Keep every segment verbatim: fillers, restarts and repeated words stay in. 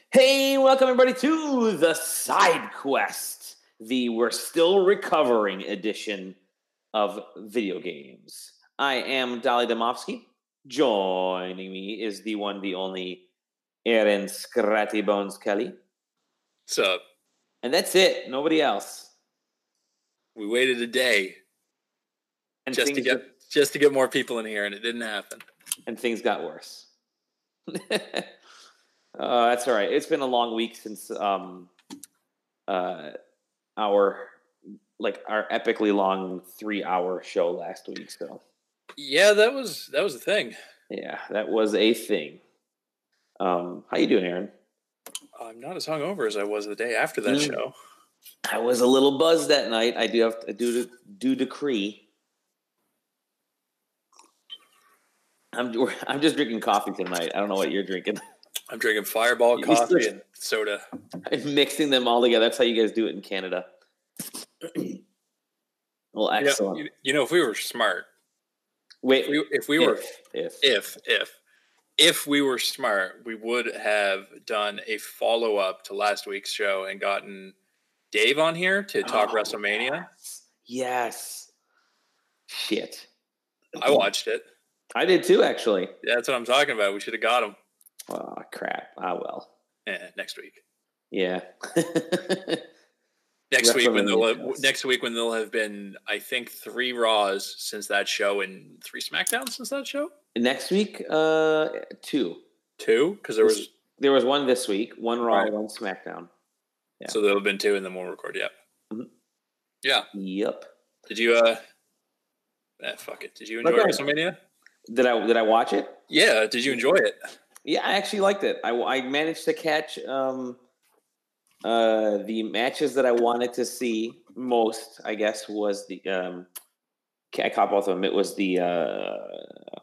Hey, welcome everybody to the Side Quest, the We're Still Recovering edition of video games. I am Dolly Domofsky. Joining me is the one, the only Aaron Scratty Bones Kelly. What's up? And that's it. Nobody else. We waited a day and just to get got, just to get more people in here, and it didn't happen. And things got worse. Uh, that's all right. It's been a long week since um, uh, our like our epically long three-hour show last week. So yeah, that was that was a thing. Yeah, that was a thing. Um, how you doing, Aaron? I'm not as hungover as I was the day after that mm. show. I was a little buzzed that night. I do have I do do decree. I'm I'm just drinking coffee tonight. I don't know what you're drinking. I'm drinking Fireball coffee and soda. I'm mixing them all together. That's how you guys do it in Canada. Well, excellent. You know, you know, if we were smart, wait, if we, if we if, were, if, if, if, if we were smart, we would have done a follow up to last week's show and gotten Dave on here to talk oh, WrestleMania. Yes. yes. Shit. I watched it. I did too, actually. Yeah, that's what I'm talking about. We should have got him. Oh, crap. Ah, well. Yeah, next week. Yeah. next week when they'll have, next week when there'll have been, I think, three Raws since that show and three SmackDowns since that show. Next week, uh, two. Two, because there was there was one this week, one Raw, right. one SmackDown. Yeah. So there'll have been two, and then we'll record. Yeah. Mm-hmm. Yeah. Yep. Did you? uh eh, Fuck it. Did you enjoy okay. WrestleMania? Did I? Did I watch it? Yeah. Did you enjoy it? Yeah, I actually liked it. I, I managed to catch um, uh, the matches that I wanted to see most, I guess, was the um, – I caught both of them. It was the uh,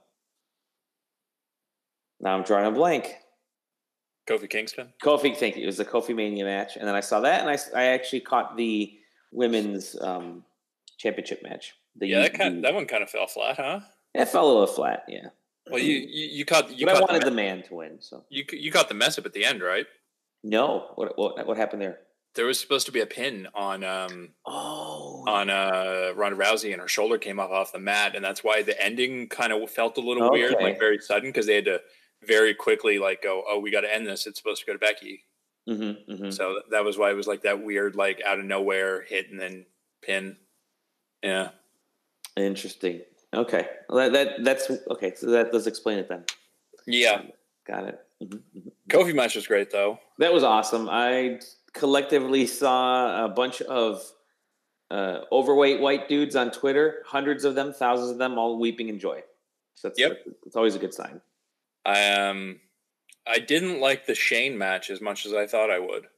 – now I'm drawing a blank. Kofi Kingston? Kofi, thank you. It was the Kofi Mania match. And then I saw that, and I, I actually caught the women's um, championship match. The, yeah, that, kind of, that one kind of fell flat, huh? It fell a little flat, yeah. Well, you you, you caught. You but caught I wanted the, the man to win. So you you caught the mess up at the end, right? No. What what what happened there? There was supposed to be a pin on um oh on uh Ronda Rousey, and her shoulder came up off the mat, and that's why the ending kind of felt a little okay. weird, like very sudden, because they had to very quickly like go, oh, we got to end this. It's supposed to go to Becky. Mm-hmm, mm-hmm. So that was why it was like that weird, like out of nowhere hit and then pin. Yeah. Interesting. Okay, well, that, that that's okay. So that does explain it then. Yeah, got it. Mm-hmm, mm-hmm. Kofi match was great though. That was awesome. I collectively saw a bunch of uh, overweight white dudes on Twitter, hundreds of them, thousands of them, all weeping in joy. So that's, yep, it's always a good sign. I um, I didn't like the Shane match as much as I thought I would.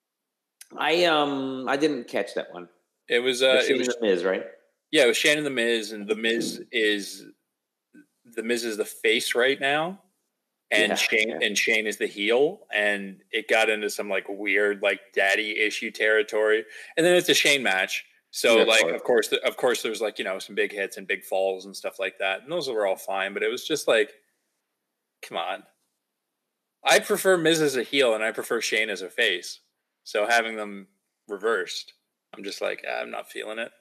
I um, I didn't catch that one. It was uh, Shane it was and the Miz, right? Yeah, it was Shane and the Miz, and the Miz is the Miz is the face right now, and yeah, Shane yeah. and Shane is the heel, and it got into some like weird like daddy issue territory, and then it's a Shane match, so yeah, like of course, of course, there's like you know some big hits and big falls and stuff like that, and those were all fine, but it was just like, come on, I prefer Miz as a heel, and I prefer Shane as a face, so having them reversed, I'm just like I'm not feeling it.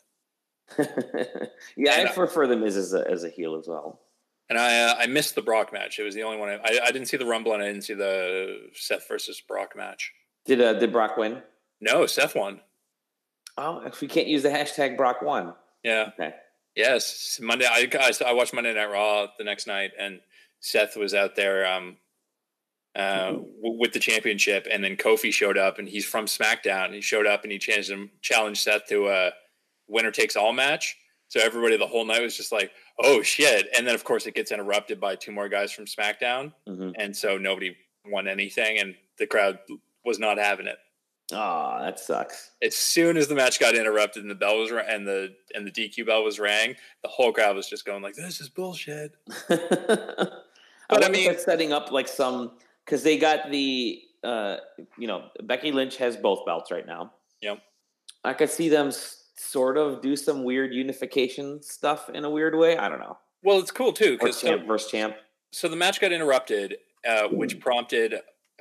yeah, and I prefer the Miz as a, as a heel as well. And I uh, I missed the Brock match. It was the only one I, I I didn't see the Rumble, and I didn't see the Seth versus Brock match. Did uh, did Brock win? No, Seth won. Oh, if we can't use the hashtag Brock won. Yeah. Okay. Yes, Monday. I I watched Monday Night Raw the next night, and Seth was out there um uh mm-hmm. w- with the championship, and then Kofi showed up, and he's from SmackDown. He showed up and he changed him, challenged Seth to a winner takes all match. So everybody the whole night was just like, oh shit. And then of course it gets interrupted by two more guys from SmackDown. Mm-hmm. And so nobody won anything, and the crowd was not having it. Oh, that sucks. As soon as the match got interrupted and the bell was ra- and the and the D Q bell was rang, the whole crowd was just going like, this is bullshit. But I, I mean, it's setting up like some, because they got the uh you know, Becky Lynch has both belts right now. Yep. I could see them sort of do some weird unification stuff in a weird way. I don't know. Well, it's cool too, because champ so, versus champ. So the match got interrupted, uh, which prompted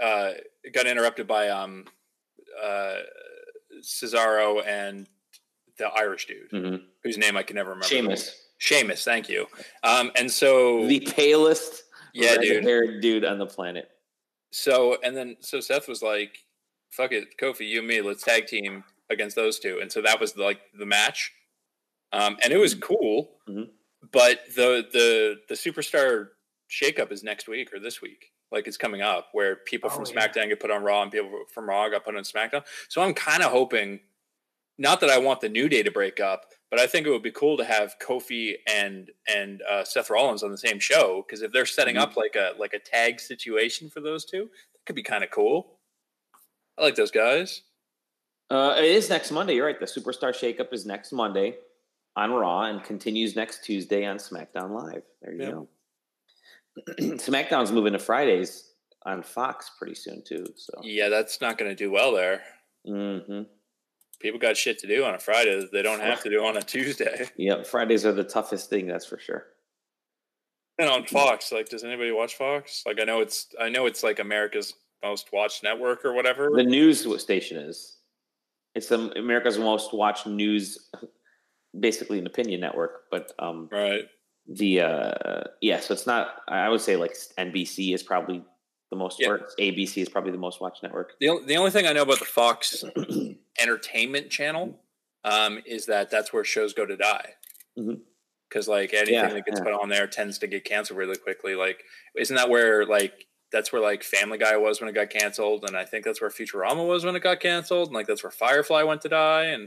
uh, got interrupted by um, uh, Cesaro and the Irish dude, mm-hmm. whose name I can never remember. Sheamus. Sheamus, thank you. Um, and so the palest, yeah, red-haired dude on the planet. So and then so Seth was like, "Fuck it, Kofi, you and me, let's tag team against those two." And so that was like the match, um, and it was cool. Mm-hmm. But the the the superstar shakeup is next week or this week. Like it's coming up where people oh, from SmackDown yeah. get put on Raw and people from Raw got put on SmackDown. So I'm kind of hoping, not that I want the New Day to break up, but I think it would be cool to have Kofi and and uh, Seth Rollins on the same show, because if they're setting mm-hmm. up like a like a tag situation for those two, that could be kind of cool. I like those guys. Uh, it is next Monday. You're right. The Superstar Shakeup is next Monday on Raw and continues next Tuesday on SmackDown Live. There you yeah. go. SmackDown's moving to Fridays on Fox pretty soon too. So yeah, that's not going to do well there. Mm-hmm. People got shit to do on a Friday that they don't have to do on a Tuesday. Yep, Fridays are the toughest thing, that's for sure. And on Fox, like, does anybody watch Fox? Like, I know it's, I know it's like America's most watched network or whatever. The news station is. It's the America's most watched news, basically an opinion network. But um, right. The uh, yeah, so it's not. I would say like N B C is probably the most. Yeah. Or A B C is probably the most watched network. The the only thing I know about the Fox Entertainment channel um, is that that's where shows go to die. Because mm-hmm. like anything yeah, that gets yeah. put on there tends to get canceled really quickly. Like, isn't that where like that's where like Family Guy was when it got canceled, and I think that's where Futurama was when it got canceled, and like that's where Firefly went to die, and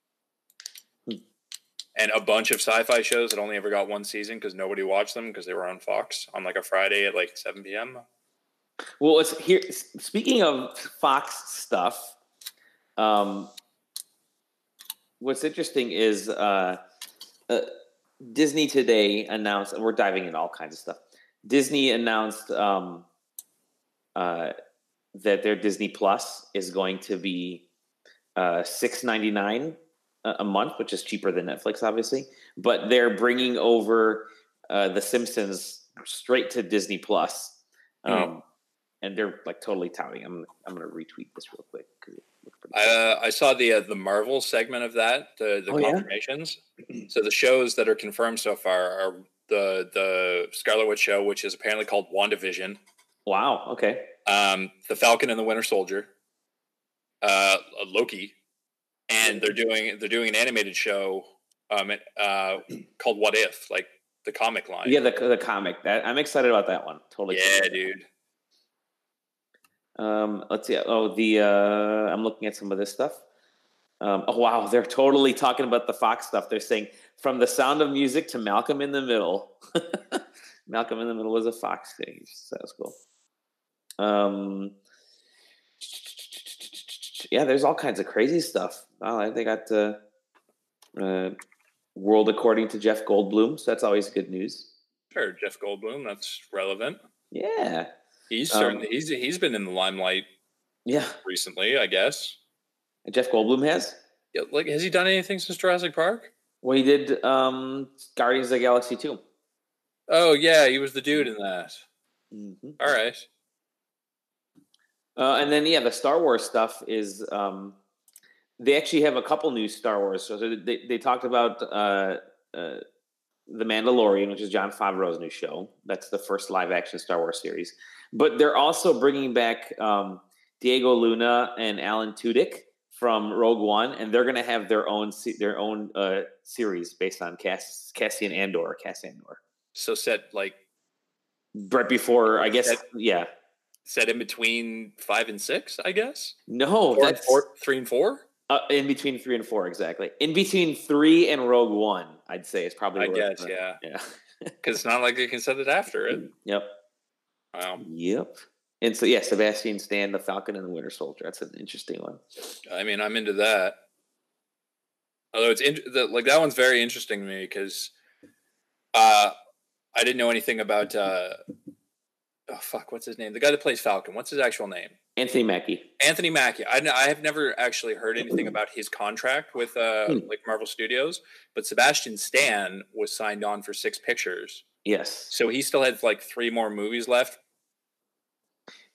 hmm. and a bunch of sci-fi shows that only ever got one season because nobody watched them because they were on Fox on like a Friday at like seven p.m. Well, it's here. Speaking of Fox stuff. Um, what's interesting is uh, uh, Disney today announced, and we're diving into all kinds of stuff. Disney announced um, uh, that their Disney Plus is going to be uh, six ninety-nine a month, which is cheaper than Netflix, obviously. But they're bringing over uh, The Simpsons straight to Disney Plus, um, mm. and they're like totally touting. I'm I'm going to retweet this real quick because it looks pretty. I, uh, I saw the uh, the Marvel segment of that, the the oh, confirmations. Yeah? So the shows that are confirmed so far are the the Scarlet Witch show, which is apparently called WandaVision. Wow. Okay. Um, the Falcon and the Winter Soldier. Uh, Loki. And they're doing they're doing an animated show um, uh, called What If, like the comic line. Yeah, the the comic. That I'm excited about that one. Totally. Yeah, dude. Um, let's see. Oh, the uh, I'm looking at some of this stuff. Um, oh wow, they're totally talking about the Fox stuff. They're saying from The Sound of Music to Malcolm in the Middle. Malcolm in the Middle was a Fox thing. So that was cool. Um. Yeah, there's all kinds of crazy stuff. Oh, they got uh, uh, World According to Jeff Goldblum, so that's always good news. Sure, Jeff Goldblum, that's relevant. Yeah, he's certainly um, he's he's been in the limelight. Yeah, recently, I guess. Jeff Goldblum has. Yeah, like, has he done anything since Jurassic Park? Well, he did um, Guardians of the Galaxy two. Oh yeah, he was the dude in that. Mm-hmm. All right. Uh, and then, yeah, the Star Wars stuff is um, they actually have a couple new Star Wars. So they, they talked about uh, uh, The Mandalorian, which is Jon Favreau's new show. That's the first live action Star Wars series. But they're also bringing back um, Diego Luna and Alan Tudyk from Rogue One, and they're going to have their own their own uh, series based on Cass, Cassian Andor, Cass Andor. So set like right before, I guess, set- yeah. Set in between five and six, I guess? No, four that's... And four, three and four? Uh, in between three and four, exactly. In between three and Rogue One, I'd say, is probably... I guess, the, yeah. Yeah. Because it's not like they can set it after it. Yep. Wow. Yep. And so, yeah, Sebastian Stan, the Falcon and the Winter Soldier. That's an interesting one. I mean, I'm into that. Although it's... In, the, like, that one's very interesting to me because uh, I didn't know anything about... Uh, Oh, fuck, what's his name? The guy that plays Falcon. What's his actual name? Anthony Mackie. Anthony Mackie. I, I have never actually heard anything about his contract with uh, hmm. like Marvel Studios, but Sebastian Stan was signed on for six pictures. Yes. So he still had like three more movies left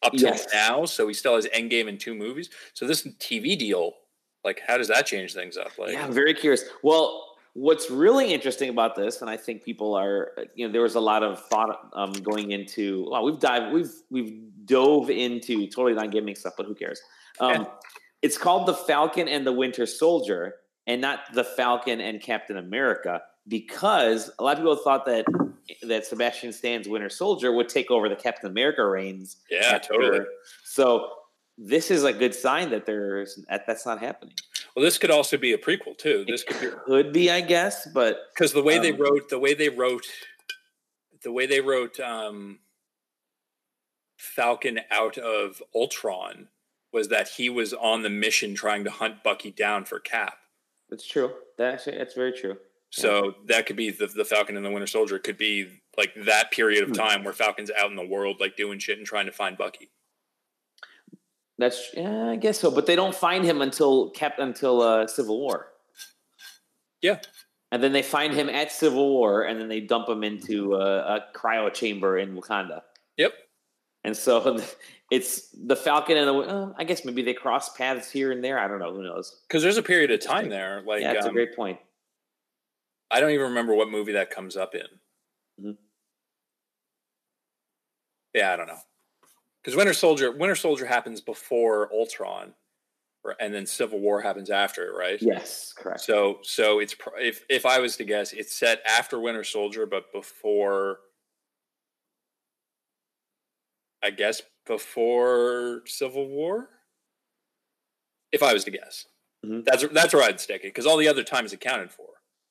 up to Yes. now. So he still has Endgame and two movies. So this T V deal, like, how does that change things up? Like, yeah, I'm very curious. Well, what's really interesting about this, and I think people are, you know, there was a lot of thought um, going into. Well, we've dived, we've we've dove into totally not gaming stuff, but who cares? Um, it's called The Falcon and the Winter Soldier, and not The Falcon and Captain America, because a lot of people thought that that Sebastian Stan's Winter Soldier would take over the Captain America reigns. Yeah, after. totally. So this is a good sign that there's that that's not happening. Well, this could also be a prequel too. This It could be could be, I guess, but because the way um, they wrote, the way they wrote, the way they wrote um, Falcon out of Ultron was that he was on the mission trying to hunt Bucky down for Cap. That's true. That actually, that's very true. So yeah. that could be the, the Falcon and the Winter Soldier could be like that period of time where Falcon's out in the world, like doing shit and trying to find Bucky. That's yeah, I guess so, but they don't find him until Cap until uh, Civil War. Yeah, and then they find him at Civil War, and then they dump him into a, a cryo chamber in Wakanda. Yep. And so it's the Falcon and the. Uh, I guess maybe they cross paths here and there. I don't know. Who knows? Because there's a period of time there. Like, yeah, that's um, a great point. I don't even remember what movie that comes up in. Mm-hmm. Yeah, I don't know. Because Winter Soldier, Winter Soldier happens before Ultron, and then Civil War happens after it, right? Yes, correct. So, so it's if if I was to guess, it's set after Winter Soldier, but before, I guess, before Civil War. If I was to guess, mm-hmm. that's that's where I'd stick it because all the other time is accounted for.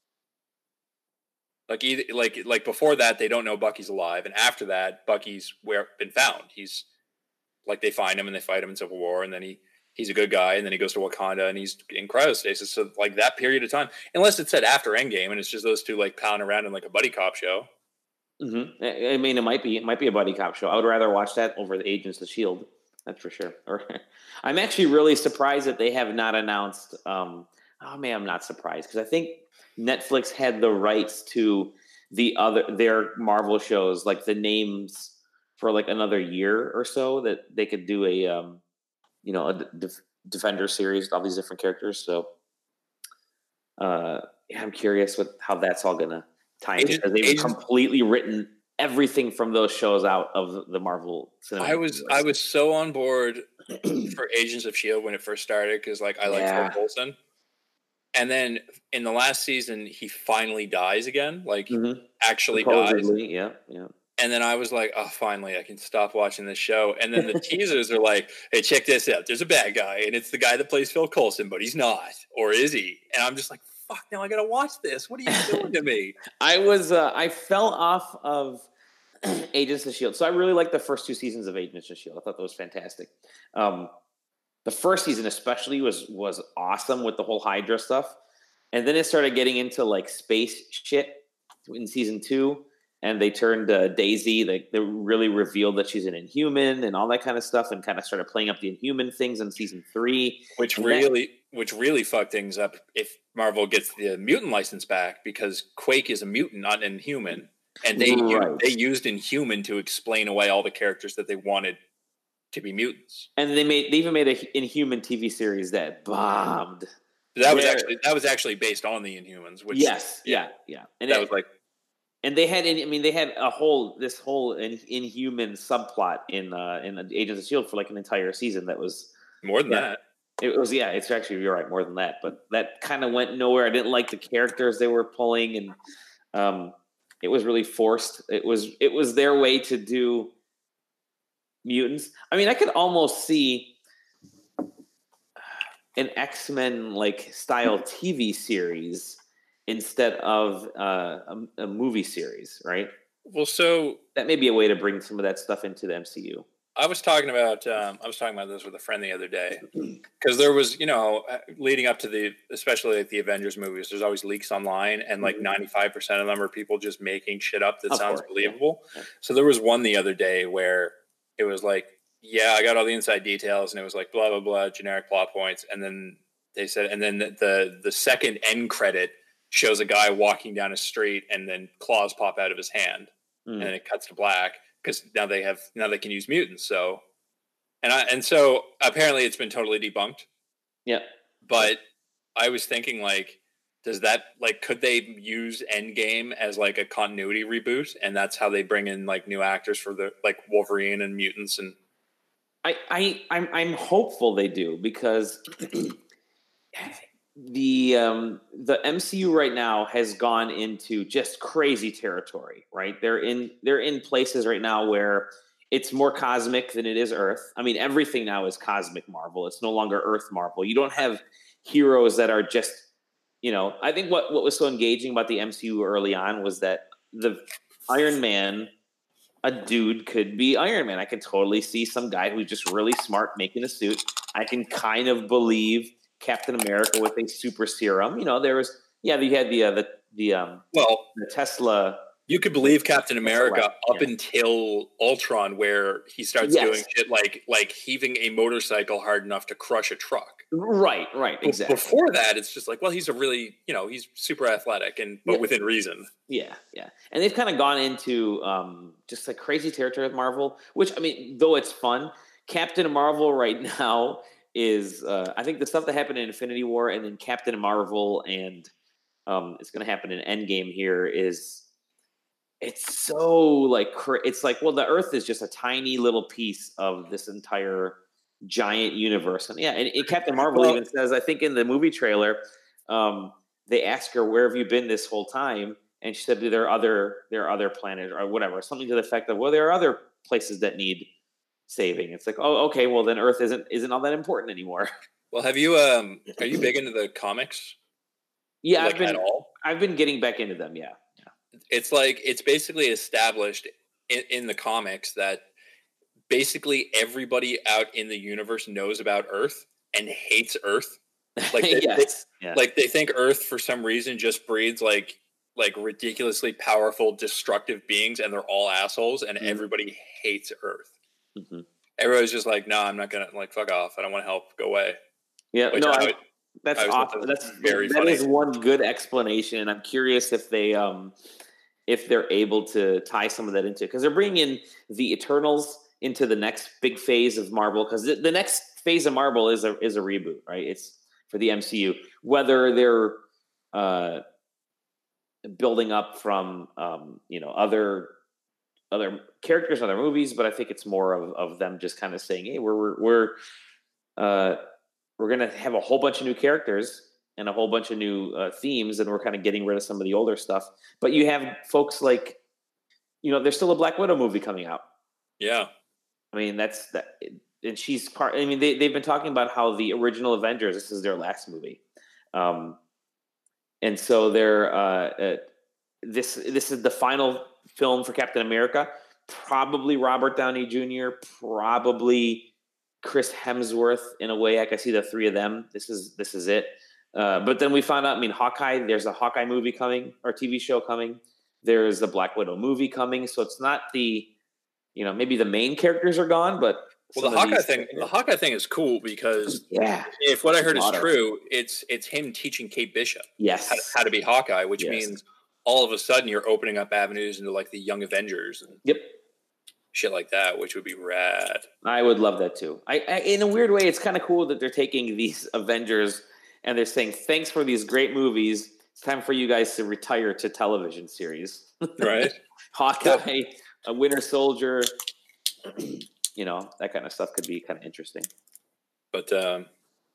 Like either like like before that, they don't know Bucky's alive, and after that, Bucky's where been found. He's like they find him and they fight him in Civil War, and then he he's a good guy, and then he goes to Wakanda and he's in cryostasis. So like that period of time, unless it's said after Endgame, and it's just those two like pounding around in like a buddy cop show. Mm-hmm. I mean, it might be it might be a buddy cop show. I would rather watch that over the Agents of S H I E L D. That's for sure. I'm actually really surprised that they have not announced. Um, oh man, I'm not surprised because I think Netflix had the rights to the other their Marvel shows, like the names for like another year or so that they could do a um, you know a Def- Defender series with all these different characters. So uh, yeah, I'm curious what how that's all gonna tie in because they've Agents- completely written everything from those shows out of the Marvel cinematic I was universe. I was so on board for Agents of S H I E L D when it first started because like I like Yeah. Phil Coulson. And then in the last season, he finally dies again. Like mm-hmm. actually Supposedly, dies. Yeah, yeah. And then I was like, oh, finally, I can stop watching this show. And then the teasers are like, hey, check this out. There's a bad guy, and it's the guy that plays Phil Coulson, but he's not. Or is he? And I'm just like, fuck, now I got to watch this. What are you doing to me? I was, uh, I fell off of Agents of S H I E L D. So I really liked the first two seasons of Agents of S H I E L D. I thought that was fantastic. Um, the first season especially was was awesome with the whole Hydra stuff. And then it started getting into like space shit in season two. And they turned uh, Daisy, they, they really revealed that she's an Inhuman and all that kind of stuff and kind of started playing up the Inhuman things in season three. Which and really that, which really fucked things up if Marvel gets the mutant license back because Quake is a mutant, not an Inhuman. And they, right. used, they used Inhuman to explain away all the characters that they wanted to be mutants. And they made they even made an Inhuman T V series that bombed. That was Where, actually that was actually based on the Inhumans. Which, yes, yeah, yeah. And that it, was like, and they had, I mean, they had a whole this whole in, Inhuman subplot in uh, in Agents of S H I E L D for like an entire season. That was more than yeah, that. It was yeah. It's actually you're right, more than that. But that kind of went nowhere. I didn't like the characters they were pulling, and um, it was really forced. It was it was their way to do mutants. I mean, I could almost see an X-Men like style T V series instead of uh, a, a movie series, right? Well, so that may be a way to bring some of that stuff into the M C U. I was talking about um, I was talking about this with a friend the other day because there was, you know, leading up to the, especially like the Avengers movies, there's always leaks online, and like ninety-five percent of them are people just making shit up that of sounds course, believable. Yeah. Yeah. So there was one the other day where it was like, yeah, I got all the inside details, and it was like blah blah blah, generic plot points, and then they said, and then the the, the second end credit shows a guy walking down a street, and then claws pop out of his hand, mm. and then it cuts to black because now they have now they can use mutants. So And I and so apparently it's been totally debunked. Yeah. But I was thinking, like, does that, like, could they use Endgame as, like, a continuity reboot? And that's how they bring in, like, new actors for the, like, Wolverine and mutants and... I, I, I'm, I'm hopeful they do, because the, um, the M C U right now has gone into just crazy territory, right? They're in, they're in places right now where it's more cosmic than it is Earth. I mean, everything now is cosmic Marvel. It's no longer Earth Marvel. You don't have heroes that are just, you know, I think what, what was so engaging about the M C U early on was that the Iron Man, a dude could be Iron Man. I could totally see some guy who's just really smart making a suit. I can kind of believe Captain America with a super serum. You know, there was, yeah, you had the, uh, the, the, um, well, the Tesla. You could believe Captain America right. up yeah. until Ultron, where he starts yes. doing shit like like heaving a motorcycle hard enough to crush a truck. Right, right, exactly. Before that, it's just like, well, he's a really, you know, he's super athletic, and but yeah. within reason. Yeah, yeah. And they've kind of gone into um, just like crazy territory with Marvel, which, I mean, though it's fun, Captain Marvel right now is, uh, I think the stuff that happened in Infinity War and then Captain Marvel and um, it's going to happen in Endgame here is... It's so like, it's like, well, the Earth is just a tiny little piece of this entire giant universe. And yeah, and, and Captain Marvel well, even says, I think in the movie trailer, um, they ask her, where have you been this whole time? And she said, there are other, there are other planets or whatever, something to the effect of, well, there are other places that need saving. It's like, oh, okay, well then Earth isn't, isn't all that important anymore. Well, have you, um, are you big into the comics? Yeah, like, I've been, at all? I've been getting back into them. Yeah. It's like, it's basically established in, in the comics that basically everybody out in the universe knows about Earth and hates Earth. Like they, yes. they, yeah. like they think Earth for some reason just breeds like like ridiculously powerful, destructive beings, and they're all assholes, and mm-hmm. everybody hates Earth. Mm-hmm. Everybody's just like, no, I'm not gonna, like, fuck off. I don't want to help. Go away. Yeah, Which no, I, I, that's I awesome. That that's very that funny. is one good explanation, and I'm curious if they um if they're able to tie some of that into, because they're bringing in the Eternals into the next big phase of Marvel, because the, the next phase of Marvel is a is a reboot, right? It's for the M C U. Whether they're uh, building up from um, you know other other characters, other movies, but I think it's more of, of them just kind of saying, hey, we're we're we're uh, we're gonna have a whole bunch of new characters and a whole bunch of new uh, themes, and we're kind of getting rid of some of the older stuff. But you have folks like, you know, there's still a Black Widow movie coming out. Yeah. I mean, that's that, and she's part, I mean, they, they've been talking about how the original Avengers, this is their last movie. Um, and so they're, uh, uh, this, this is the final film for Captain America, probably Robert Downey Junior, probably Chris Hemsworth. In a way, I can see the three of them. This is, this is it. Uh, but then we found out, I mean, Hawkeye, there's a Hawkeye movie coming, or T V show coming. There's a Black Widow movie coming. So it's not the, you know, maybe the main characters are gone, but well, the Hawkeye thing, the Hawkeye thing is cool because yeah, if what I heard is true, it's it's him teaching Kate Bishop yes how to, how to be Hawkeye, which yes. means all of a sudden you're opening up avenues into like the Young Avengers and yep. shit like that, which would be rad. I would love that too. I, I in a weird way, it's kind of cool that they're taking these Avengers and they're saying, thanks for these great movies. It's time for you guys to retire to television series. Right. Hawkeye, a Winter Soldier, you know, that kind of stuff could be kind of interesting. But, um,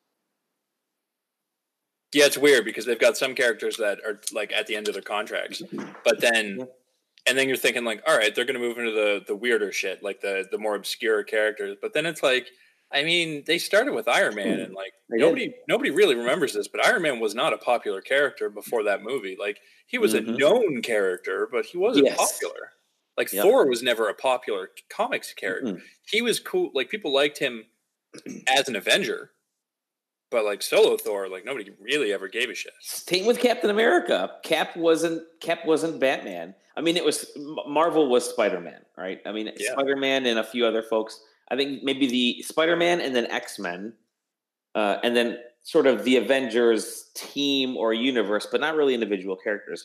yeah, it's weird because they've got some characters that are like at the end of their contracts, but then, yeah. and then you're thinking like, all right, they're going to move into the, the weirder shit, like the, the more obscure characters. But then it's like, I mean, they started with Iron Man, and like nobody nobody really remembers this, but Iron Man was not a popular character before that movie. Like he was mm-hmm. a known character, but he wasn't yes. popular. Like yep. Thor was never a popular comics character. Mm-hmm. He was cool. Like people liked him as an Avenger, but like solo Thor, like nobody really ever gave a shit. Same with Captain America. Cap wasn't Cap wasn't Batman. I mean, it was Marvel was Spider-Man, right? I mean, yeah. Spider-Man and a few other folks. I think maybe the Spider-Man and then X-Men, uh, and then sort of the Avengers team or universe, but not really individual characters.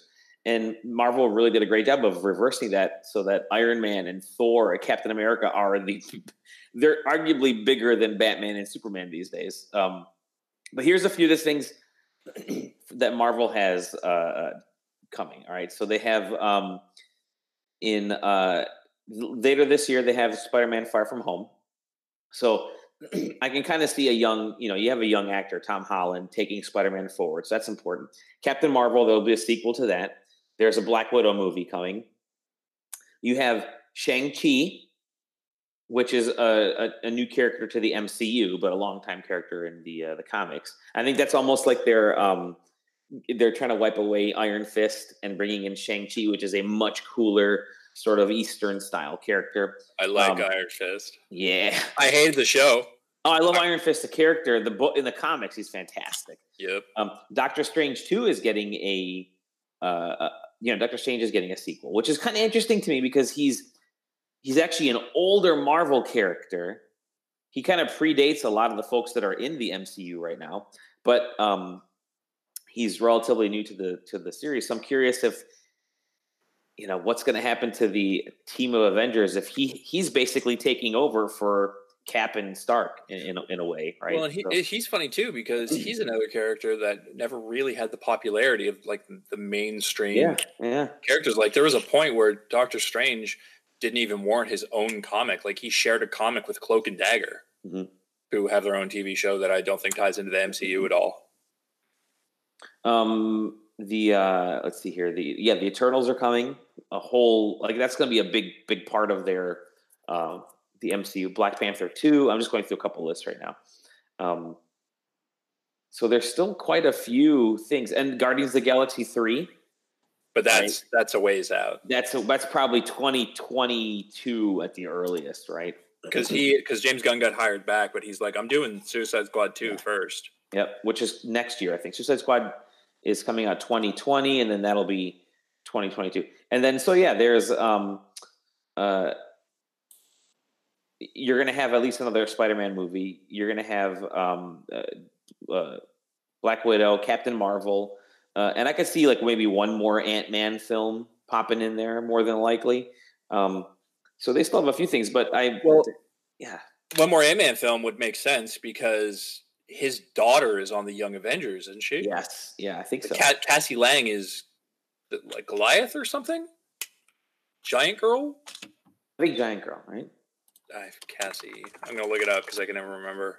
and Marvel really did a great job of reversing that, so that Iron Man and Thor and Captain America are the they're arguably bigger than Batman and Superman these days. Um, but here's a few of the things that Marvel has uh, coming. All right, so they have um, in uh, later this year they have Spider-Man: Far From Home. So I can kind of see a young, you know, you have a young actor, Tom Holland, taking Spider-Man forward. So that's important. Captain Marvel, there'll be a sequel to that. There's a Black Widow movie coming. You have Shang-Chi, which is a, a, a new character to the M C U, but a longtime character in the uh, the comics. I think that's almost like they're um, they're trying to wipe away Iron Fist and bringing in Shang-Chi, which is a much cooler sort of Eastern style character. I like um, Iron Fist. Yeah, I hated the show. Oh, I love Iron Fist, the character. The book in the comics, he's fantastic. Yep. Um, Doctor Strange two is getting a, uh, uh, you know, Doctor Strange is getting a sequel, which is kind of interesting to me because he's he's actually an older Marvel character. He kind of predates a lot of the folks that are in the M C U right now, but um, he's relatively new to the to the series. So I'm curious if, you know, what's going to happen to the team of Avengers if he he's basically taking over for Cap and Stark in in a, in a way, right? Well, and he, so. he's funny too because he's another character that never really had the popularity of like the mainstream yeah, yeah. characters. Like there was a point where Doctor Strange didn't even warrant his own comic. Like he shared a comic with Cloak and Dagger, mm-hmm. who have their own T V show that I don't think ties into the M C U at all. Um, the uh, let's see here. The yeah, the Eternals are coming. A whole like that's going to be a big big part of their. Uh, the M C U. Black Panther two. I'm just going through a couple lists right now. Um, so there's still quite a few things. And Guardians of the Galaxy three. But that's right? that's a ways out. That's a, that's probably twenty twenty-two at the earliest, right? Because he because James Gunn got hired back, but he's like, I'm doing Suicide Squad two yeah. first. Yep, which is next year, I think. Suicide Squad is coming out twenty twenty, and then that'll be twenty twenty-two. And then, so yeah, there's um, uh, you're going to have at least another Spider-Man movie. You're going to have um, uh, uh, Black Widow, Captain Marvel, uh, and I could see like maybe one more Ant-Man film popping in there more than likely. Um, so they still have a few things, but I well, yeah, one more Ant-Man film would make sense because his daughter is on the Young Avengers, isn't she? Yes, yeah, I think so. Cat- Cassie Lang is like Goliath or something. Giant Girl. I think Giant Girl, right? Uh, Cassie. I'm gonna look it up because I can never remember.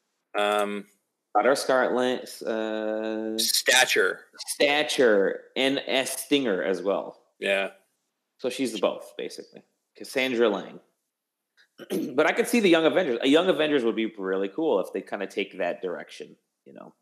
Um, Daughter Scarlet, uh, Stature, Stature, and S. Stinger as well. Yeah. So she's both basically. Cassandra Lang. But I could see the Young Avengers. A Young Avengers would be really cool if they kind of take that direction. You know,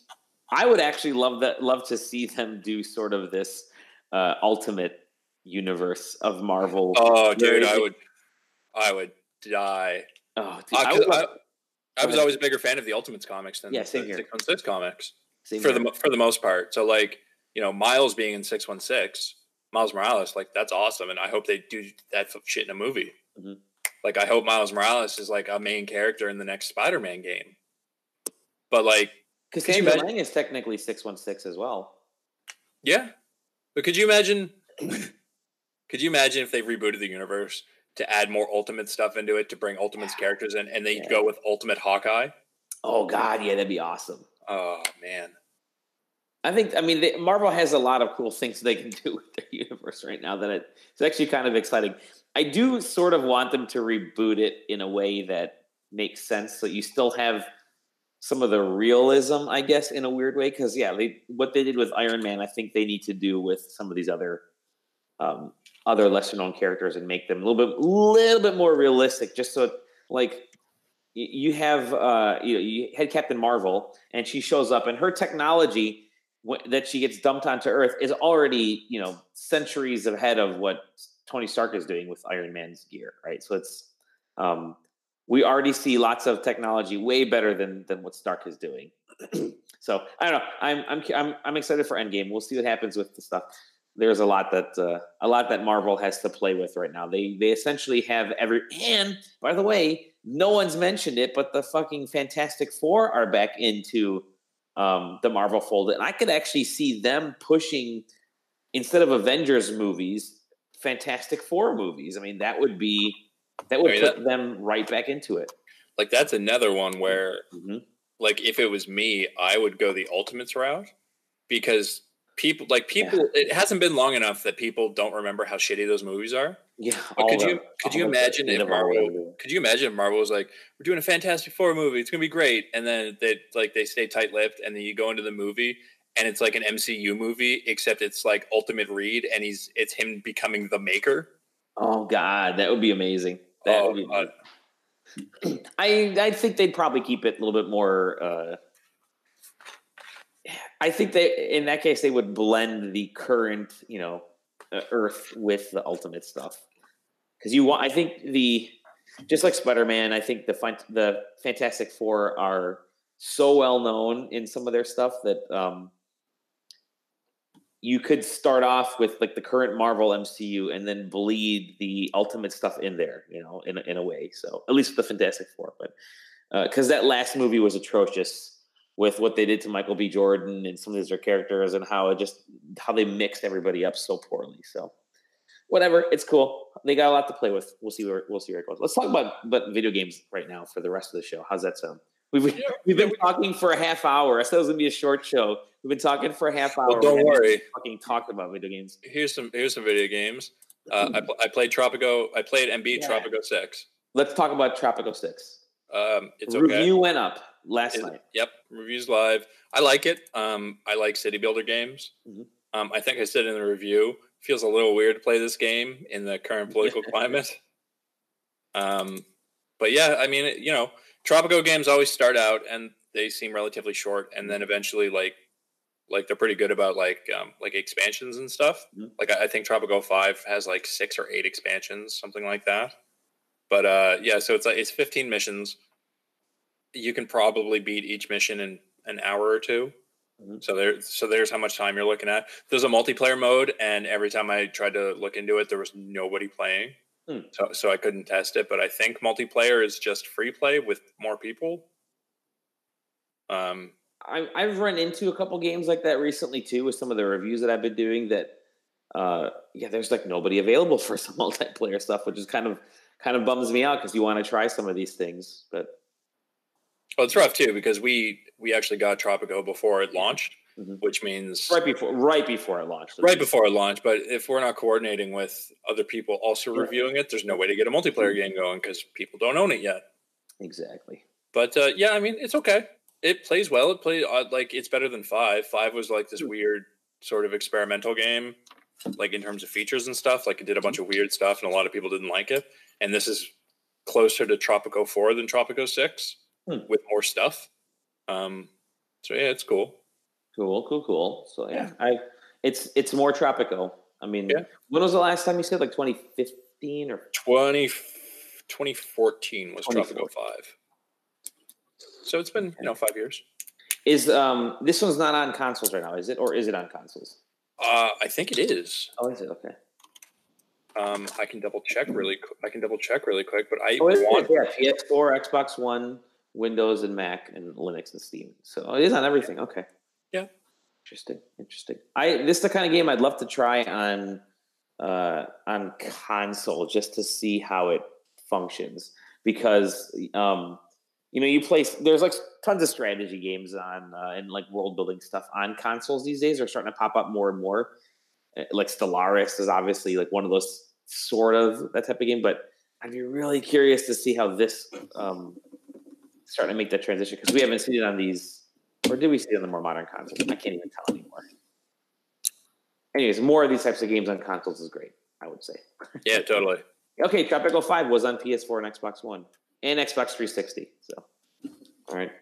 I would actually love that. Love to see them do sort of this uh, ultimate universe of Marvel. Oh, dude, I would, I would. Die. Oh, dude, uh, I, would, I, I was always a bigger fan of the Ultimates comics than yeah, the six one six comics same for here. the for the most part. So, like, you know, Miles being in six one six, Miles Morales, like that's awesome, and I hope they do that shit in a movie. Mm-hmm. Like, I hope Miles Morales is like a main character in the next Spider-Man game. But like, Cassandra Lang is technically six one six as well. Yeah, but could you imagine? Could you imagine if they rebooted the universe to add more Ultimate stuff into it, to bring Ultimate's characters in, and they yeah. go with Ultimate Hawkeye? Oh, God, yeah, that'd be awesome. Oh, man. I think, I mean, they, Marvel has a lot of cool things they can do with their universe right now that it, it's actually kind of exciting. I do sort of want them to reboot it in a way that makes sense, so you still have some of the realism, I guess, in a weird way, because, yeah, they, what they did with Iron Man, I think they need to do with some of these other um, other lesser-known characters and make them a little bit, little bit more realistic. Just so, like, you have, uh, you know, you had Captain Marvel, and she shows up, and her technology w- that she gets dumped onto Earth is already, you know, centuries ahead of what Tony Stark is doing with Iron Man's gear, right? So it's, um, we already see lots of technology way better than than what Stark is doing. So I don't know. I'm I'm I'm I'm excited for Endgame. We'll see what happens with the stuff. There's a lot that uh, a lot that Marvel has to play with right now. They they essentially have every. And by the way, no one's mentioned it, but the fucking Fantastic Four are back into um, the Marvel fold, and I could actually see them pushing instead of Avengers movies, Fantastic Four movies. I mean, that would be that would I mean, put that, them right back into it. Like that's another one where, mm-hmm. like, if it was me, I would go the Ultimates route because people, like people, yeah. it hasn't been long enough that people don't remember how shitty those movies are. Yeah, but could the, you could you imagine if Marvel? Could you imagine if Marvel was like, we're doing a Fantastic Four movie, it's gonna be great, and then they like they stay tight lipped, and then you go into the movie. And it's like an M C U movie, except it's like Ultimate Reed, and he's it's him becoming the Maker. Oh God, that would be amazing. That oh, would be amazing. I I think they'd probably keep it a little bit more. Uh, I think they in that case they would blend the current you know uh, Earth with the Ultimate stuff because you want. I think the just like Spider-Man, I think the the Fantastic Four are so well known in some of their stuff that. Um, You could start off with like the current Marvel M C U and then bleed the Ultimate stuff in there, you know, in a, in a way. So at least the Fantastic Four, but because uh, that last movie was atrocious with what they did to Michael B. Jordan and some of these other characters and how it just how they mixed everybody up so poorly. So whatever, it's cool. They got a lot to play with. We'll see where we'll see where it goes. Let's talk about but video games right now for the rest of the show. How's that sound? We've yeah, we've been yeah, talking for a half hour. I said it was gonna be a short show. We've been talking for a half hour. Well, don't worry. Fucking talked about video games. Here's some here's some video games. Uh, I, I played Tropico. I played and beat yeah. Tropico six. Let's talk about Tropico six. Um, it's okay. Review went up last it, night. Yep, reviews live. I like it. Um, I like city builder games. Mm-hmm. Um, I think I said in the review. Feels a little weird to play this game in the current political climate. Um, but yeah, I mean, you know, Tropico games always start out and they seem relatively short, and then eventually, like, like they're pretty good about like um, like expansions and stuff. Mm-hmm. Like I, I think Tropico five has like six or eight expansions, something like that. But uh, yeah, so it's like it's fifteen missions. You can probably beat each mission in an hour or two. Mm-hmm. So there, so there's how much time you're looking at. There's a multiplayer mode, and every time I tried to look into it, there was nobody playing. Mm. So, so I couldn't test it. But I think multiplayer is just free play with more people. Um, I, I've run into a couple games like that recently too, with some of the reviews that I've been doing. That, uh, yeah, there's like nobody available for some multiplayer stuff, which is kind of kind of bums me out because you want to try some of these things, but. Well, it's rough too because we we actually got Tropico before it launched, mm-hmm. which means right before right before it launched. Right before it launched, but if we're not coordinating with other people also yeah. reviewing it, there's no way to get a multiplayer mm-hmm. game going because people don't own it yet. Exactly. But uh, yeah, I mean, it's okay. It plays well. It plays uh, like it's better than five. Five was like this weird sort of experimental game, like in terms of features and stuff. Like it did a bunch of weird stuff, and a lot of people didn't like it. And this is closer to Tropico four than Tropico six. Hmm. With more stuff. Um, so yeah, it's cool. Cool, cool, cool. So yeah, yeah. I it's it's more Tropico. I mean, yeah. When was the last time you said like twenty fifteen or twenty, twenty fourteen was Tropico five. So it's been, you know, five years. Is um this one's not on consoles right now, is it? Or is it on consoles? Uh I think it is. Oh, is it? Okay. Um, I can double check really. I can double check really quick, but I oh, want yeah, P S four, Xbox One, Windows, and Mac, and Linux and Steam. So it is on everything. Okay. Yeah. Interesting. Interesting. I this is the kind of game I'd love to try on uh, on console just to see how it functions because um, you know you play. There's like tons of strategy games on uh, and like world building stuff on consoles these days are starting to pop up more and more. Like Stellaris is obviously like one of those sort of that type of game, but I'd be really curious to see how this um, starting to make that transition because we haven't seen it on these, or did we see it on the more modern consoles? I can't even tell anymore. Anyways, more of these types of games on consoles is great, I would say. Yeah, totally. Okay, Tropico five was on P S four and Xbox One and Xbox three sixty. So, all right,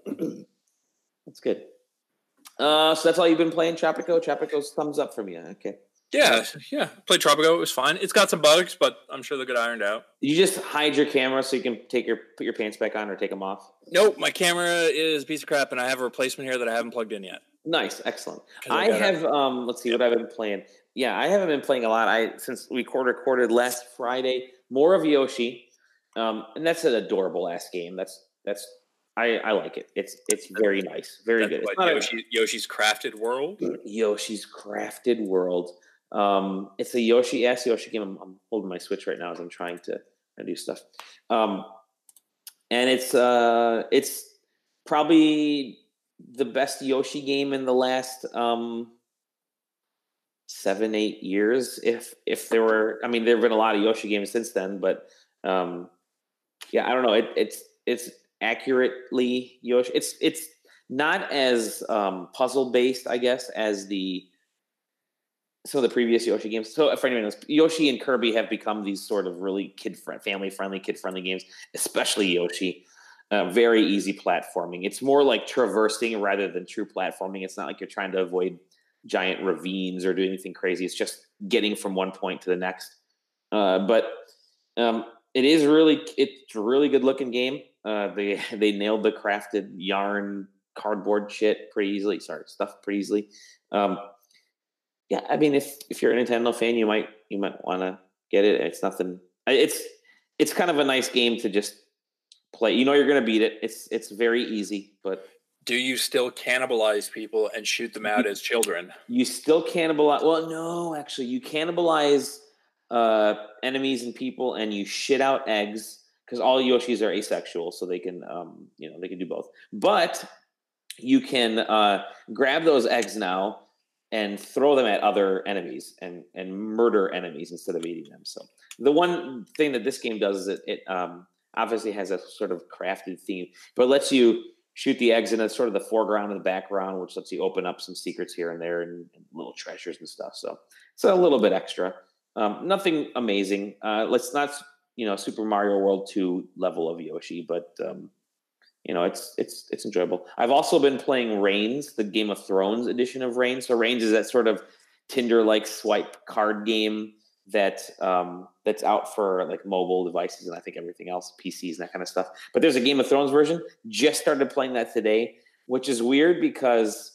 that's good. Uh, so that's all you've been playing, Tropico? Tropico's thumbs up for me. Okay. Yeah, yeah. Played Tropico. It was fine. It's got some bugs, but I'm sure they'll get ironed out. Did you just hide your camera so you can take your put your pants back on or take them off? Nope. My camera is a piece of crap, and I have a replacement here that I haven't plugged in yet. Nice. Excellent. I, I have, um, let's see yeah. what I've been playing. Yeah, I haven't been playing a lot. I Since we recorded last Friday, more of Yoshi. Um, and that's an adorable-ass game. That's, that's I, I like it. It's it's very nice, very That's good. It's what, not Yoshi, Yoshi's Crafted World. a, Yoshi's Crafted World. Um, it's a Yoshi S Yoshi game. I'm, I'm holding my Switch right now as I'm trying to do stuff. Um, and it's uh, it's probably the best Yoshi game in the last um, seven, eight years. If if there were, I mean, there have been a lot of Yoshi games since then, but um, yeah, I don't know. It, it's it's accurately Yoshi. It's it's not as um, puzzle based, I guess, as the some of the previous Yoshi games. So, for anyone else, Yoshi and Kirby have become these sort of really kid friend, family friendly, kid friendly games. Especially Yoshi, uh, very easy platforming. It's more like traversing rather than true platforming. It's not like you're trying to avoid giant ravines or do anything crazy. It's just getting from one point to the next. Uh, but um, it is really it's a really good looking game. Uh, they they nailed the crafted yarn cardboard shit pretty easily. Sorry, stuff pretty easily. Um, yeah, I mean, if if you're a Nintendo fan, you might you might want to get it. It's nothing. It's it's kind of a nice game to just play. You know, you're going to beat it. It's it's very easy, but. Do you still cannibalize people and shoot them out as children? You still cannibalize. Well, no, actually, you cannibalize uh, enemies and people, and you shit out eggs because all Yoshis are asexual, so they can, um, you know, they can do both. But you can uh, grab those eggs now and throw them at other enemies and and murder enemies instead of eating them. So the one thing that this game does is it, it um, obviously has a sort of crafted theme, but it lets you shoot the eggs in a sort of the foreground and the background, which lets you open up some secrets here and there and, and little treasures and stuff. So it's a little bit extra. Um, nothing amazing. Uh, let's not, you know, Super Mario World two level of Yoshi, but um, you know, it's it's it's enjoyable. I've also been playing Reigns, the Game of Thrones edition of Reigns. So Reigns is that sort of Tinder-like swipe card game that um, that's out for like mobile devices and I think everything else, P Cs and that kind of stuff. But there's a Game of Thrones version. Just started playing that today, which is weird because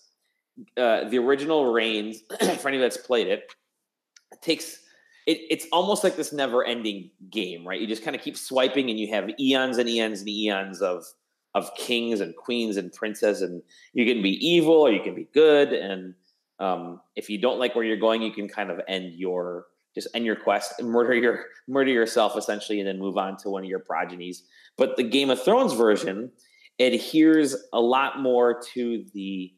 uh, the original Reigns, for anyone that's played it, it takes it, it's almost like this never-ending game, right? You just kind of keep swiping, and you have eons and eons and eons of of kings and queens and princes, and you can be evil or you can be good. And um, if you don't like where you're going, you can kind of end your just end your quest and murder your murder yourself essentially, and then move on to one of your progenies. But the Game of Thrones version adheres a lot more to the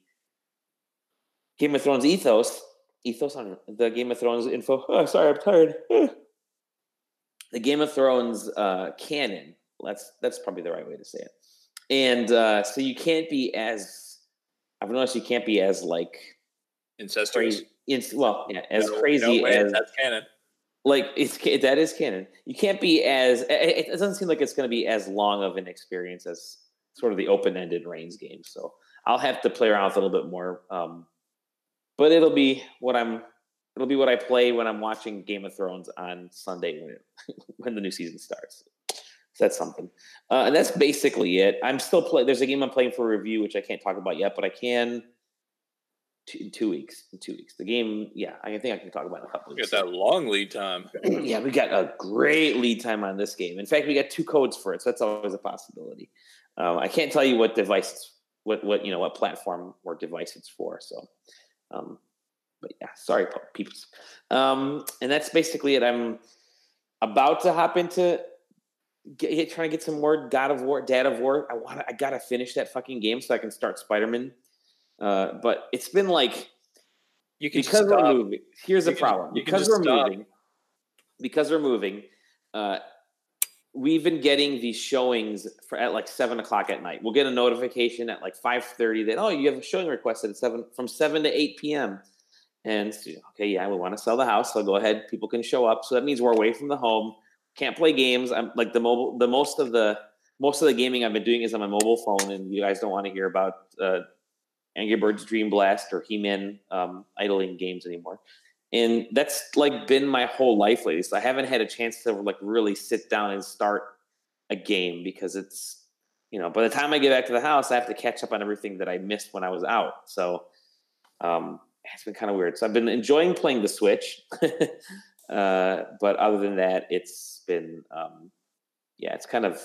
Game of Thrones ethos. Ethos on the Game of Thrones info. Oh, sorry, I'm tired. The Game of Thrones uh, canon. That's that's probably the right way to say it. And uh, so you can't be as I've noticed you can't be as like incestuous. It's well, yeah, as no, crazy no as that's canon. Like it's that is canon. You can't be as it, it doesn't seem like it's going to be as long of an experience as sort of the open-ended Reigns game. So I'll have to play around with it a little bit more. Um, but it'll be what I'm. It'll be what I play when I'm watching Game of Thrones on Sunday when it, when the new season starts. So that's something, uh, and that's basically it. I'm still playing. There's a game I'm playing for review, which I can't talk about yet, but I can t- in two weeks. In two weeks, the game. Yeah, I think I can talk about it in a couple. We weeks. got that long lead time. Yeah, we got a great lead time on this game. In fact, we got two codes for it, so that's always a possibility. Um, I can't tell you what device, it's, what what you know, what platform or device it's for. So, um, but yeah, sorry, peeps. Um, and that's basically it. I'm about to hop into. Get, trying to get some more God of War, Dad of War. I want. I gotta finish that fucking game so I can start Spider-Man. Uh, but it's been like you can because we're moving. Here's the problem: because we're stop. moving. Because we're moving, uh, we've been getting these showings for at like seven o'clock at night. We'll get a notification at like five thirty that oh, you have a showing requested at seven from seven to eight p.m. And okay, yeah, we want to sell the house, so go ahead. People can show up. So that means we're away from the home. Can't play games. I'm like the mobile. The most of the most of the gaming I've been doing is on my mobile phone, and you guys don't want to hear about uh, Angry Birds Dream Blast or He-Man um, idling games anymore. And that's like been my whole life lately. So I haven't had a chance to like really sit down and start a game because it's you know by the time I get back to the house, I have to catch up on everything that I missed when I was out. So um, it's been kind of weird. So I've been enjoying playing the Switch. Uh, but other than that, it's been, um, yeah, it's kind of,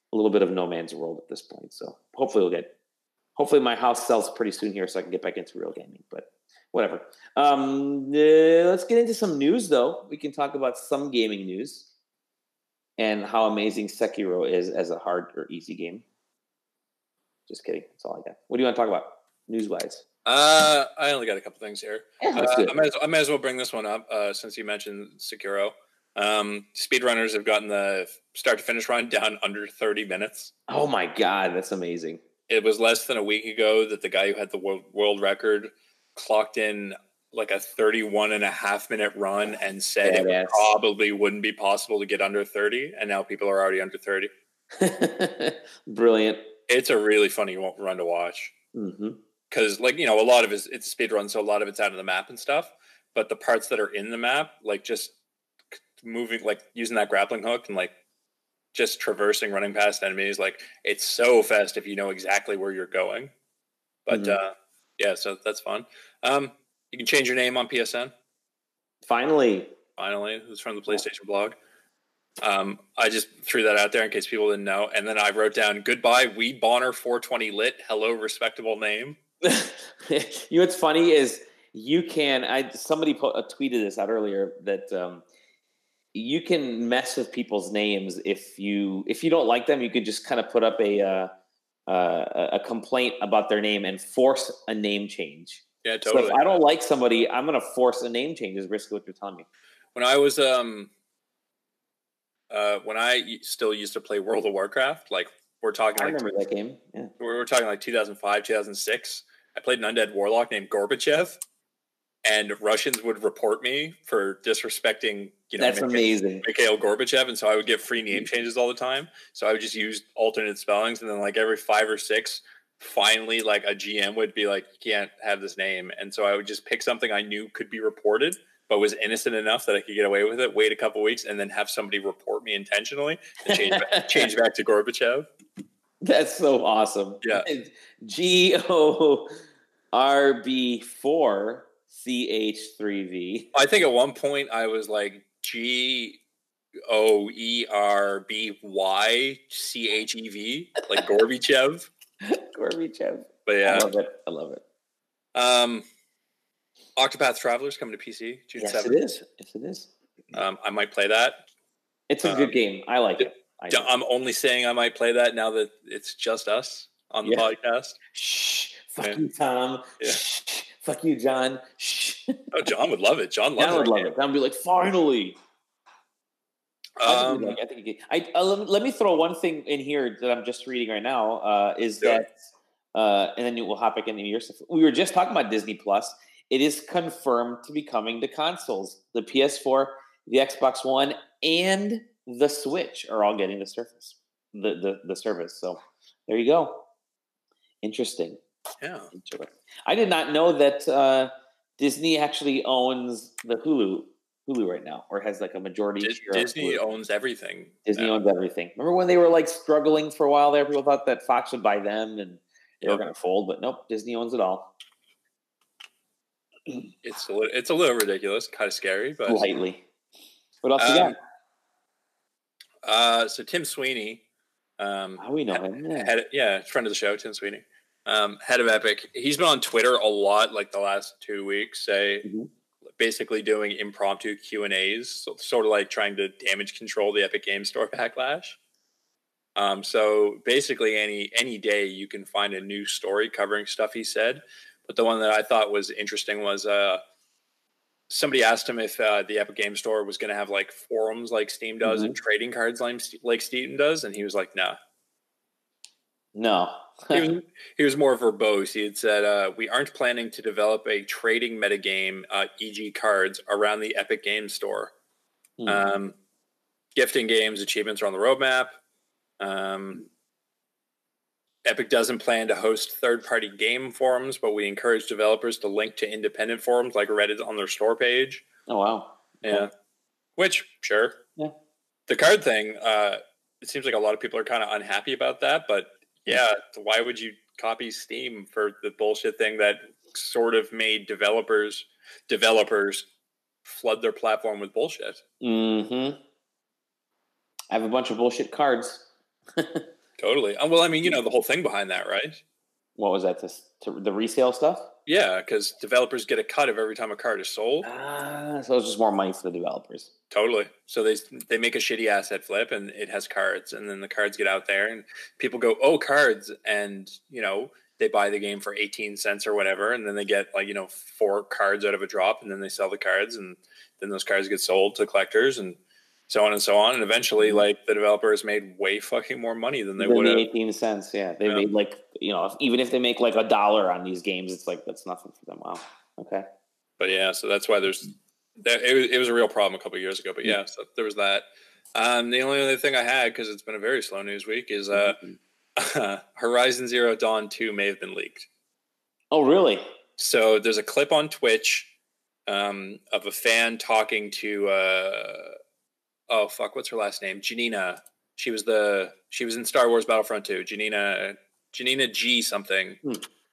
a little bit of no man's world at this point. So hopefully we'll get, hopefully my house sells pretty soon here so I can get back into real gaming, but whatever. Um, uh, let's get into some news though. We can talk about some gaming news and how amazing Sekiro is as a hard or easy game. Just kidding. That's all I got. What do you want to talk about news-wise? Uh, I only got a couple things here. Yeah, let's uh, do it. I, might as, I might as well bring this one up uh, since you mentioned Sekiro. Um, speedrunners have gotten the start to finish run down under thirty minutes. Oh my God, that's amazing. It was less than a week ago that the guy who had the world, world record clocked in like a thirty-one and a half minute run and said Yeah, it yes. probably wouldn't be possible to get under thirty. And now people are already under thirty. Brilliant. It's a really funny run to watch. Mm-hmm. Because, like, you know, a lot of it, it's a speed run, so a lot of it's out of the map and stuff. But the parts that are in the map, like just moving, like using that grappling hook and like just traversing, running past enemies, like it's so fast if you know exactly where you're going. But mm-hmm. uh, yeah, so that's fun. Um, you can change your name on P S N. Finally. Finally. It was from the PlayStation blog. Um, I just threw that out there in case people didn't know. And then I wrote down, goodbye, Weed Bonner four twenty lit. Hello, respectable name. You know what's funny is you can. I somebody po- uh, tweeted this out earlier that um, you can mess with people's names if you if you don't like them. You could just kind of put up a uh, uh, a complaint about their name and force a name change. Yeah, totally. So if I don't like somebody, I'm going to force a name change. Is basically what you're telling me. When I was um, uh, when I still used to play World of Warcraft, like we're talking. I like remember that game. Yeah, we're, we're talking like two thousand five, two thousand six. I played an undead warlock named Gorbachev, and Russians would report me for disrespecting, you know, that's Mikhail, amazing. Mikhail Gorbachev, and so I would get free name changes all the time. So I would just use alternate spellings, and then like every five or six, finally, like a G M would be like, "You can't have this name," and so I would just pick something I knew could be reported, but was innocent enough that I could get away with it. Wait a couple weeks, and then have somebody report me intentionally and change back, change back to Gorbachev. That's so awesome. Yeah. G O R B four C H three V. I think at one point I was like G O E R B Y C H E V, like Gorbachev. Gorbachev. But yeah. I love it. I love it. Um, Octopath Traveler's coming to P C June yes, seventh. Yes, it is. Yes, it is. Um, I might play that. It's a um, good game. I like it. I I'm only saying I might play that now that it's just us on the yeah. podcast. Shh. Fuck yeah. you, Tom. Yeah. Shh. Fuck you, John. Shh. Oh, John would love it. John loves John would love it. John would be like, finally. Um, I think, I, think I uh, let, me, let me throw one thing in here that I'm just reading right now. Uh, is yeah. that, uh, and then we'll hop back into your stuff. We were just talking about Disney Plus. It is confirmed to be coming to consoles. The P S four, the Xbox One, and the Switch are all getting the surface, the, the the service. So there you go. Interesting. Yeah. I did not know that uh, Disney actually owns the Hulu Hulu right now, or has like a majority D- share. Disney owns everything. Disney now. owns everything. Remember when they were like struggling for a while there? People thought that Fox would buy them and they yep. were going to fold, but nope, Disney owns it all. It's a little, it's a little ridiculous, kind of scary, but slightly. What else um, you got? Uh, so Tim Sweeney, um, oh, we know him. Yeah. Head, yeah, friend of the show, Tim Sweeney, um, head of Epic. He's been on Twitter a lot, like the last two weeks, say mm-hmm. basically doing impromptu Q and A's, so, sort of like trying to damage control the Epic Game Store backlash. Um, so basically, any any day you can find a new story covering stuff he said. But the one that I thought was interesting was uh, somebody asked him if uh, the Epic Game Store was going to have like forums like Steam does mm-hmm. and trading cards like, like Steam does, and he was like, "No, no." he, was, he was more verbose. He had said, uh, "We aren't planning to develop a trading metagame, uh, for example, cards around the Epic Game Store. Mm. Um, gifting games, achievements are on the roadmap." Um, Epic doesn't plan to host third-party game forums, but we encourage developers to link to independent forums like Reddit on their store page. Oh, wow. Yeah. Okay. Which, sure. Yeah. The card thing, uh, it seems like a lot of people are kind of unhappy about that, but yeah, why would you copy Steam for the bullshit thing that sort of made developers developers flood their platform with bullshit? Mm-hmm. I have a bunch of bullshit cards. Totally. Uh, Well, I mean, you know, the whole thing behind that, right? What was that? To, to the resale stuff? Yeah, because developers get a cut of every time a card is sold. Ah, so it's just more money for the developers. Totally. So they they make a shitty asset flip, and it has cards, and then the cards get out there, and people go, "Oh, cards!" And you know, they buy the game for eighteen cents or whatever, and then they get like you know four cards out of a drop, and then they sell the cards, and then those cards get sold to collectors, and so on and so on, and eventually, like the developers made way fucking more money than they Than would the have. eighteen cents, yeah. They Yeah. made like, you know, if, even if they make like a dollar on these games, it's like, that's nothing for them. Wow. Okay. But yeah, so that's why there's that. It was, it was a real problem a couple of years ago. But yeah, so there was that. Um, the only other thing I had, because it's been a very slow news week, is uh, Horizon Zero Dawn two may have been leaked. Oh, really? So there's a clip on Twitch um, of a fan talking to uh, oh fuck, what's her last name? Janina. She was the she was in Star Wars Battlefront two. Janina Janina G something. Hmm.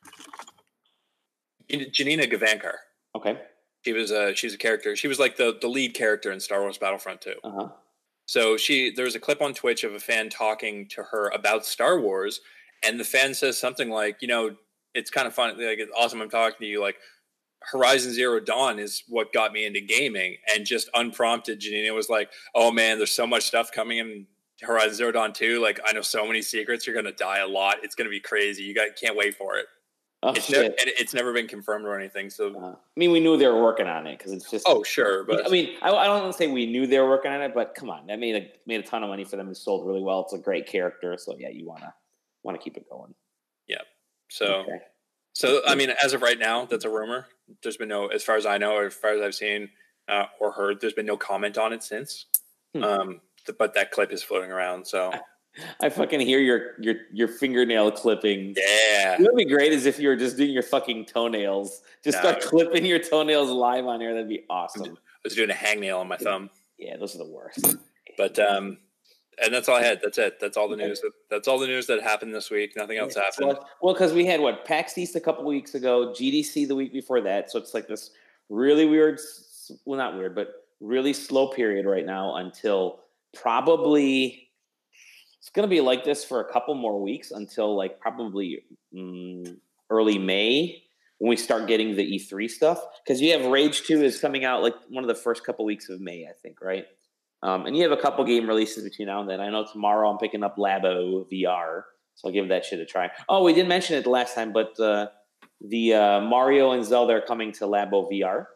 Janina Gavankar. Okay. She was a she's a character. She was like the, the lead character in Star Wars Battlefront two. Uh-huh. So she there was a clip on Twitch of a fan talking to her about Star Wars, and the fan says something like, you know, it's kind of fun, like it's awesome I'm talking to you, like Horizon Zero Dawn is what got me into gaming, and just unprompted, Janina was like, "Oh man, there's so much stuff coming in Horizon Zero Dawn two. Like I know so many secrets. You're gonna die a lot. It's gonna be crazy. You guys can't wait for it." Oh, it's, shit. never, and it's never been confirmed or anything. So, uh, I mean, we knew they were working on it because it's just. Oh, sure, but I mean, I, I don't want to say we knew they were working on it, but come on, that made a made a ton of money for them. It sold really well. It's a great character, so yeah, you wanna want to keep it going. Yeah. So, okay. so I mean, as of right now, that's a rumor. There's been no, as far as I know, or as far as I've seen uh, or heard, there's been no comment on it since. Hmm. Um, th- but that clip is floating around. So. I fucking hear your your your fingernail clipping. Yeah. What would be great is if you were just doing your fucking toenails. Just no. Start clipping your toenails live on air. That'd be awesome. I was doing a hangnail on my thumb. Yeah, those are the worst. But um, and that's all I had. That's it. That's all the news. That's all the news that happened this week. Nothing else happened. Well, because we had what PAX East a couple weeks ago, G D C the week before that. So it's like this really weird. Well, not weird, but really slow period right now until probably. It's going to be like this for a couple more weeks until like probably mm, early May when we start getting the E three stuff. Because you have Rage two is coming out like one of the first couple weeks of May, I think, right? Um, and you have a couple game releases between now and then. I know tomorrow I'm picking up Labo V R, so I'll give that shit a try. Oh, we didn't mention it the last time, but uh, the uh, Mario and Zelda are coming to Labo V R.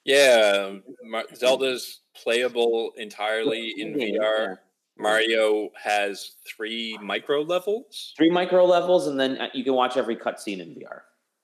Yeah, Mar- Zelda's playable entirely in V R. Yeah. Mario has three micro levels. Three micro levels, and then you can watch every cutscene in V R.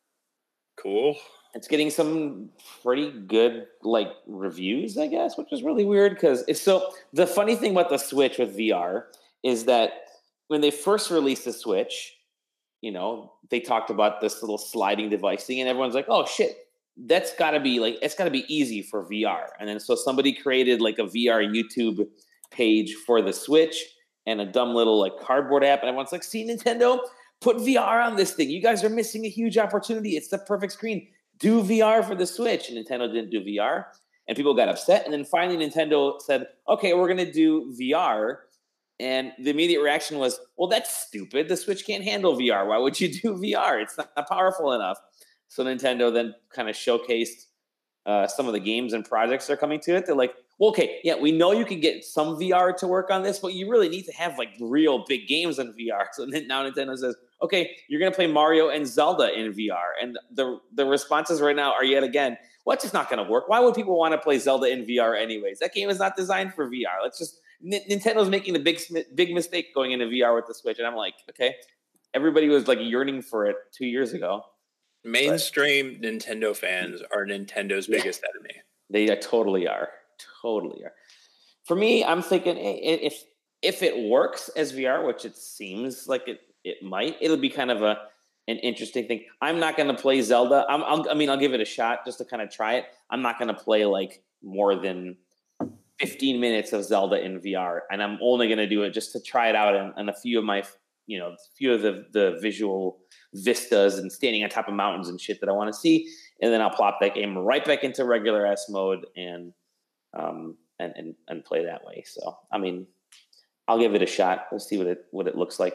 Cool. It's getting some pretty good like reviews, I guess, which is really weird because it's so. The funny thing about the Switch with V R is that when they first released the Switch, you know, they talked about this little sliding device thing, and everyone's like, "Oh shit, that's got to be like it's got to be easy for V R." And then so somebody created like a V R YouTube page for the Switch and a dumb little like cardboard app, and everyone's like, "See, Nintendo, put V R on this thing. You guys are missing a huge opportunity. It's the perfect screen. Do V R for the Switch." And Nintendo didn't do V R, and people got upset. And then finally, Nintendo said, "Okay, we're going to do V R." And the immediate reaction was, "Well, that's stupid. The Switch can't handle V R. Why would you do V R? It's not powerful enough." So Nintendo then kind of showcased uh, some of the games and projects that are coming to it. They're like, well, okay, yeah, we know you can get some V R to work on this, but you really need to have like real big games in V R. So now Nintendo says, okay, you're going to play Mario and Zelda in V R. And the the responses right now are yet again, well, it's just not going to work. Why would people want to play Zelda in V R anyways? That game is not designed for V R. Let's just, N- Nintendo's making a big, big mistake going into V R with the Switch. And I'm like, okay, everybody was like yearning for it two years ago. Mainstream but, Nintendo fans are Nintendo's yeah, biggest enemy. They uh, totally are. Totally are. For me, I'm thinking if if it works as V R, which it seems like it, it might, it'll be kind of a an interesting thing. I'm not going to play Zelda. I'm, I'll, I mean, I'll give it a shot just to kind of try it. I'm not going to play like more than fifteen minutes of Zelda in V R, and I'm only going to do it just to try it out and, and a few of my, you know, a few of the the visual vistas and standing on top of mountains and shit that I want to see, and then I'll plop that game right back into regular S mode and. Um, and, and, and play that way. So, I mean, I'll give it a shot. We'll see what it, what it looks like.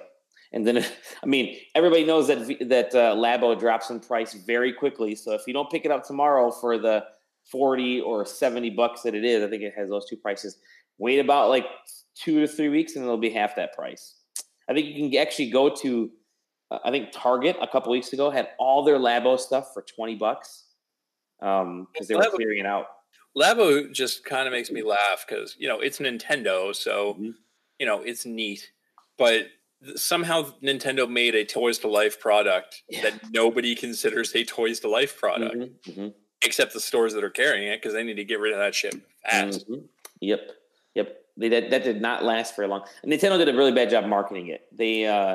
And then, I mean, everybody knows that that uh, Labo drops in price very quickly. So if you don't pick it up tomorrow for the forty or seventy bucks that it is, I think it has those two prices. Wait about like two to three weeks, and it'll be half that price. I think you can actually go to, uh, I think Target a couple weeks ago had all their Labo stuff for twenty bucks because um, they were Labo, clearing it out. Labo just kind of makes me laugh because, you know, it's Nintendo, so, mm-hmm. you know, it's neat. But somehow Nintendo made a Toys to Life product yeah. that nobody considers a Toys to Life product, mm-hmm. Mm-hmm. except the stores that are carrying it because they need to get rid of that shit fast. Mm-hmm. Yep. Yep. They, that, that did not last very long. And Nintendo did a really bad job marketing it. They, uh,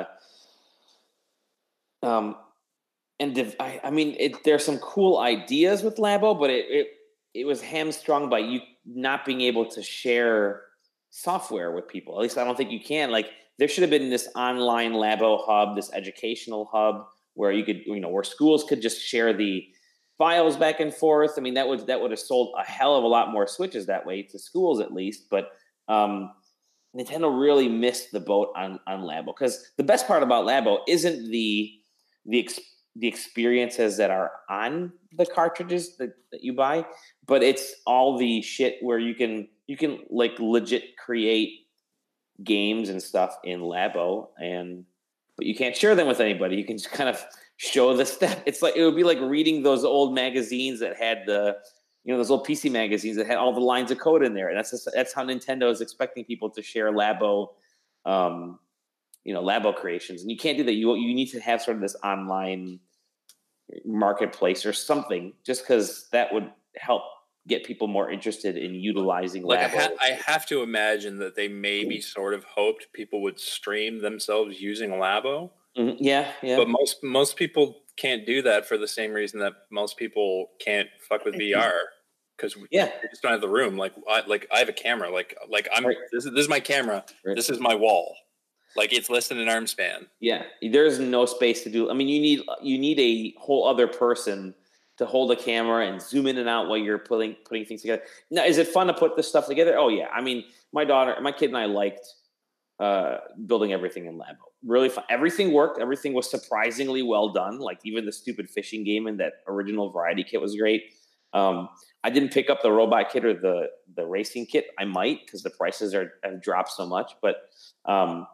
um, and div- I, I mean, it, there's some cool ideas with Labo, but it, it, it was hamstrung by you not being able to share software with people. At least I don't think you can. Like, there should have been this online Labo hub, this educational hub where you could, you know, where schools could just share the files back and forth. I mean, that would, that would have sold a hell of a lot more Switches that way to schools at least. But, um, Nintendo really missed the boat on, on Labo because the best part about Labo isn't the, the, ex, the experiences that are on the cartridges that, that you buy, but it's all the shit where you can, you can like legit create games and stuff in Labo, and but you can't share them with anybody. You can just kind of show the step. It's like it would be like reading those old magazines that had the, you know, those old P C magazines that had all the lines of code in there. And that's just, that's how Nintendo is expecting people to share Labo, um, you know, Labo creations. And you can't do that. You you need to have sort of this online marketplace or something, just because that would help get people more interested in utilizing like Labo. I, ha- I have to imagine that they maybe sort of hoped people would stream themselves using Labo. Mm-hmm. Yeah, yeah. But most most people can't do that for the same reason that most people can't fuck with V R because we, yeah. we just don't have the room. Like I like I have a camera. Like like I'm right. this is this is my camera. Right. This is my wall. Like it's less than an arm span. Yeah, there's no space to do. I mean, you need you need a whole other person to hold a camera and zoom in and out while you're putting putting things together. Now, is it fun to put this stuff together? Oh yeah. I mean, my daughter, my kid, and I liked uh, building everything in Labo. Really fun. Everything worked. Everything was surprisingly well done. Like even the stupid fishing game and that original variety kit was great. Um, I didn't pick up the robot kit or the the racing kit. I might because the prices are have dropped so much. But um,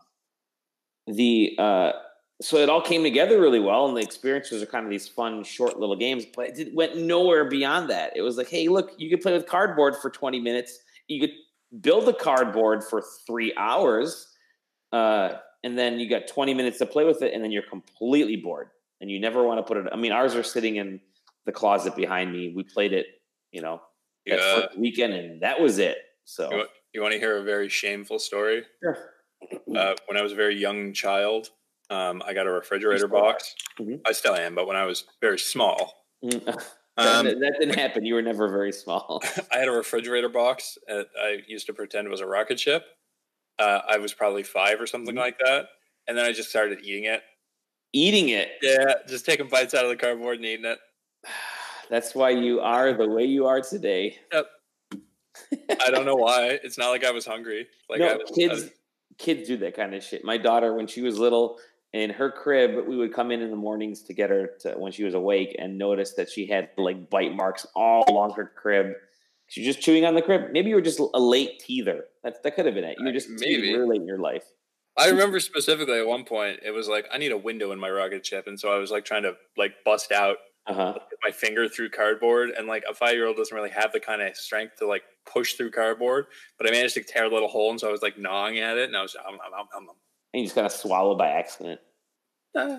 the uh, So it all came together really well, and the experiences are kind of these fun, short little games, but it did, went nowhere beyond that. It was like, hey, look, you could play with cardboard for twenty minutes. You could build a cardboard for three hours, uh, and then you got twenty minutes to play with it, and then you're completely bored, and you never want to put it. I mean, ours are sitting in the closet behind me. We played it, you know, that yeah. first weekend, and that was it. So you want, you want to hear a very shameful story? Sure. Uh, when I was a very young child, Um, I got a refrigerator box. Mm-hmm. I still am, but when I was very small. Mm-hmm. Um, that, that didn't happen. You were never very small. I had a refrigerator box. That I used to pretend was a rocket ship. Uh, I was probably five or something mm-hmm. like that. And then I just started eating it. Eating it? Yeah, just taking bites out of the cardboard and eating it. That's why you are the way you are today. Yep. I don't know why. It's not like I was hungry. Like no, I was, kids, I was, kids do that kind of shit. My daughter, when she was little, in her crib, we would come in in the mornings to get her to, when she was awake and notice that she had like bite marks all along her crib. She was just chewing on the crib. Maybe you were just a late teether. That's, that could have been it. You were just maybe really late in your life. I remember specifically at one point, it was like, I need a window in my rocket ship. And so I was like trying to like bust out uh-huh. my finger through cardboard. And like a five-year-old doesn't really have the kind of strength to like push through cardboard. But I managed to tear a little hole. And so I was like gnawing at it. And I was, um, um, um, um. And you just got to swallow by accident. Uh,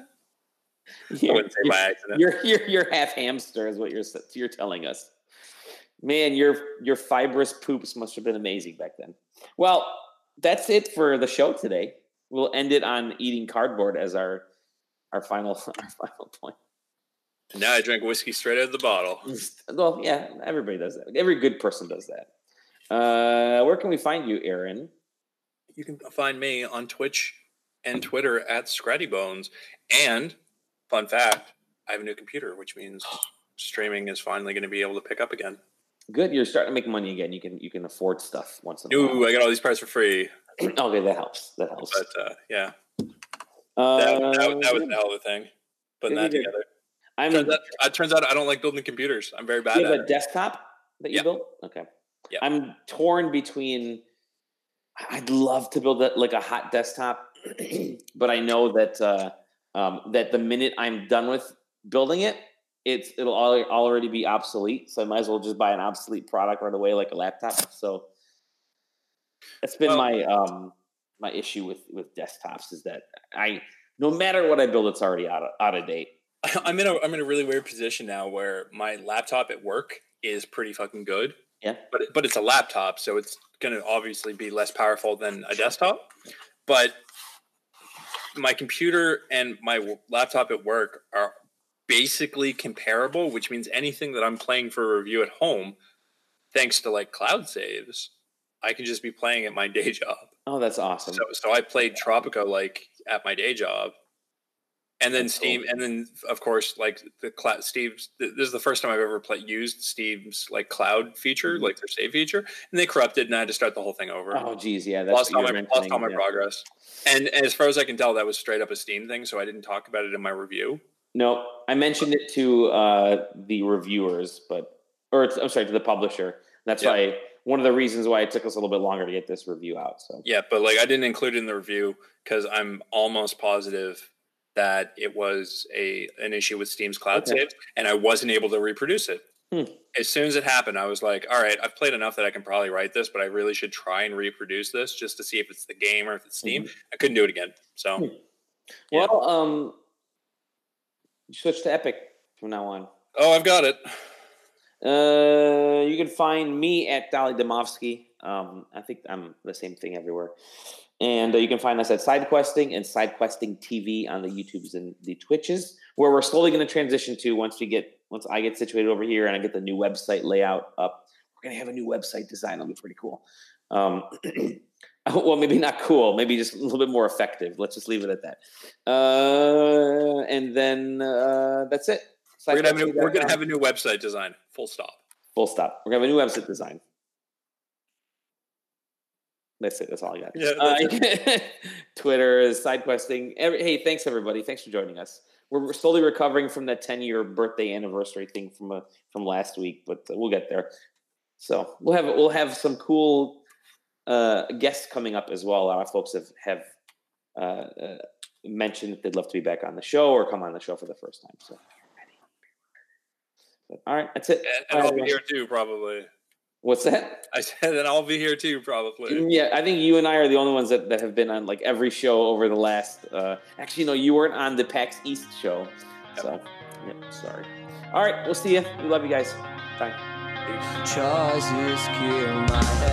I wouldn't say by accident. You're, you're, you're half hamster is what you're, you're telling us. Man, your, your fibrous poops must have been amazing back then. Well, that's it for the show today. We'll end it on eating cardboard as our, our final, our final point. Now I drink whiskey straight out of the bottle. Well, yeah, everybody does that. Every good person does that. Uh, where can we find you, Aaron? You can find me on Twitch and Twitter at Scratty Bones. And fun fact, I have a new computer, which means streaming is finally going to be able to pick up again. Good, you're starting to make money again. You can you can afford stuff once in a while. Ooh, I got all these parts for free. Okay, that helps. That helps. But uh, yeah, Uh, that, that, that was a hell of a thing. Putting that together. I'm, turns, out, it turns out I don't like building computers. I'm very bad you have at a it. desktop that you Yep. built? Okay. Yep. I'm torn between. I'd love to build a, like a hot desktop, but I know that uh, um, that the minute I'm done with building it, it's it'll al- already be obsolete. So I might as well just buy an obsolete product right away, like a laptop. So that's been Well, my um, my issue with with desktops is that I no matter what I build, it's already out of, out of date. I'm in a I'm in a really weird position now where my laptop at work is pretty fucking good. Yeah, but but it's a laptop, so it's going to obviously be less powerful than a desktop. But my computer and my laptop at work are basically comparable, which means anything that I'm playing for a review at home, thanks to like cloud saves, I can just be playing at my day job. Oh, that's awesome. So, so I played Tropico like at my day job. And then That's Steam, cool. and then of course, like the cloud, Steve's. This is the first time I've ever played used Steve's like cloud feature, mm-hmm. like their save feature, and they corrupted, and I had to start the whole thing over. Oh, geez, yeah, that's lost all my lost all my yeah. progress. And, and as far as I can tell, that was straight up a Steam thing, so I didn't talk about it in my review. No, I mentioned it to uh, the reviewers, but or I'm sorry, to the publisher. That's yeah. why one of the reasons why it took us a little bit longer to get this review out. So yeah, but like I didn't include it in the review because I'm almost positive that it was a an issue with Steam's cloud okay. saves, and I wasn't able to reproduce it. Hmm. As soon as it happened, I was like, all right, I've played enough that I can probably write this, but I really should try and reproduce this just to see if it's the game or if it's Steam. Mm-hmm. I couldn't do it again. So, hmm. yeah. Well, um, you switch to Epic from now on. Oh, I've got it. Uh, you can find me at Dolly Domovsky. Um, I think I'm the same thing everywhere. And uh, you can find us at SideQuesting and SideQuesting T V on the YouTubes and the Twitches, where we're slowly going to transition to once we get once I get situated over here and I get the new website layout up. We're going to have a new website design. It'll be pretty cool. Um, well, maybe not cool. Maybe just a little bit more effective. Let's just leave it at that. Uh, and then uh, that's it. We're going to have a new website design. Full stop. Full stop. We're going to have a new website design. That's it. That's all I got. Yeah, uh, Twitter is SideQuesting. Every, hey, thanks everybody. Thanks for joining us. We're, we're slowly recovering from that ten-year birthday anniversary thing from a, from last week, but uh, we'll get there. So we'll have we'll have some cool uh, guests coming up as well. A lot of folks have have uh, uh, mentioned that they'd love to be back on the show or come on the show for the first time. So, but, all right, that's it. And, and I'll be here too, probably. What's that? I said that I'll be here too, probably. Yeah, I think you and I are the only ones that, that have been on like every show over the last. Uh, actually, no, you weren't on the PAX East show, yep. so yeah, sorry. All right, we'll see you. We love you guys. Bye. Peace. Choices kill my head.